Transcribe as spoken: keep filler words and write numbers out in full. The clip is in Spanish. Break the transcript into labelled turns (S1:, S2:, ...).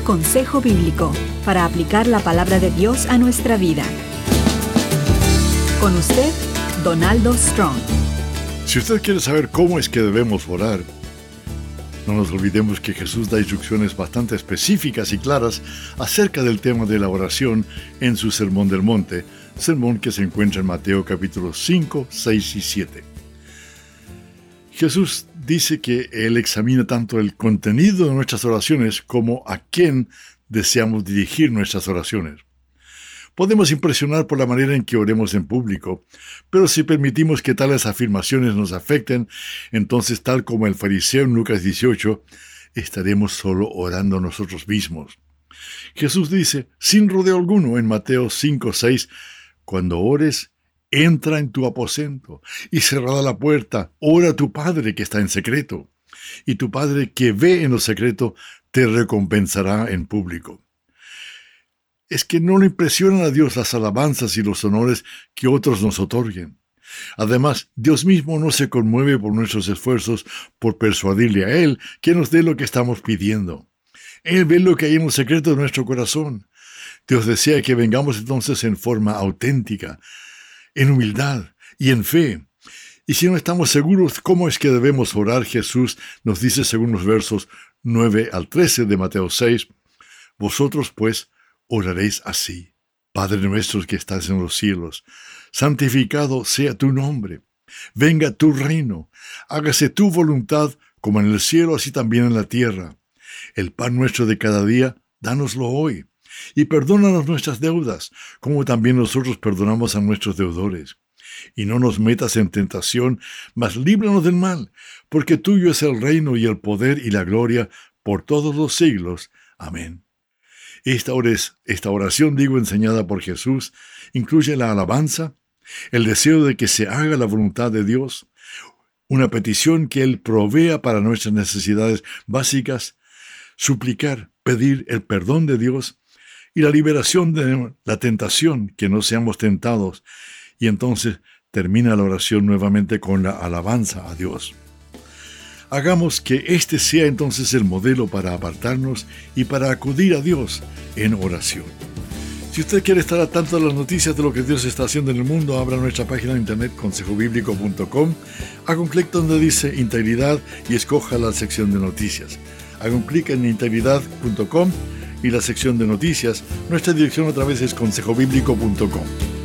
S1: Consejo Bíblico para aplicar la palabra de Dios a nuestra vida. Con usted, Donaldo Strong.
S2: Si usted quiere saber cómo es que debemos orar, no nos olvidemos que Jesús da instrucciones bastante específicas y claras acerca del tema de la oración en su Sermón del Monte, sermón que se encuentra en Mateo capítulos cinco, seis y siete. Jesús dice que Él examina tanto el contenido de nuestras oraciones como a quién deseamos dirigir nuestras oraciones. Podemos impresionar por la manera en que oremos en público, pero si permitimos que tales afirmaciones nos afecten, entonces, tal como el fariseo en Lucas dieciocho, estaremos solo orando nosotros mismos. Jesús dice, sin rodeo alguno, en Mateo cinco, seis, cuando ores, entra en tu aposento y cerrada la puerta, ora a tu Padre que está en secreto, y tu Padre que ve en lo secreto te recompensará en público. Es que no le impresionan a Dios las alabanzas y los honores que otros nos otorguen. Además, Dios mismo no se conmueve por nuestros esfuerzos por persuadirle a Él que nos dé lo que estamos pidiendo. Él ve lo que hay en lo secreto de nuestro corazón. Dios desea que vengamos entonces en forma auténtica, en humildad y en fe. Y si no estamos seguros cómo es que debemos orar, Jesús nos dice según los versos nueve al trece de Mateo seis, vosotros pues oraréis así: Padre nuestro que estás en los cielos, santificado sea tu nombre. Venga tu reino, hágase tu voluntad como en el cielo así también en la tierra. El pan nuestro de cada día, dánoslo hoy. Y perdónanos nuestras deudas, como también nosotros perdonamos a nuestros deudores. Y no nos metas en tentación, mas líbranos del mal, porque tuyo es el reino y el poder y la gloria por todos los siglos. Amén. Esta, ores, esta oración, digo, enseñada por Jesús, incluye la alabanza, el deseo de que se haga la voluntad de Dios, una petición que Él provea para nuestras necesidades básicas, suplicar, pedir el perdón de Dios, y la liberación de la tentación, que no seamos tentados. Y entonces termina la oración nuevamente con la alabanza a Dios. Hagamos que este sea entonces el modelo para apartarnos y para acudir a Dios en oración. Si usted quiere estar al tanto de las noticias de lo que Dios está haciendo en el mundo, abra nuestra página de internet consejo bíblico punto com, haga un clic donde dice Integridad y escoja la sección de noticias. Haga un clic en integridad punto com y la sección de noticias. Nuestra dirección otra vez es consejo bíblico punto com.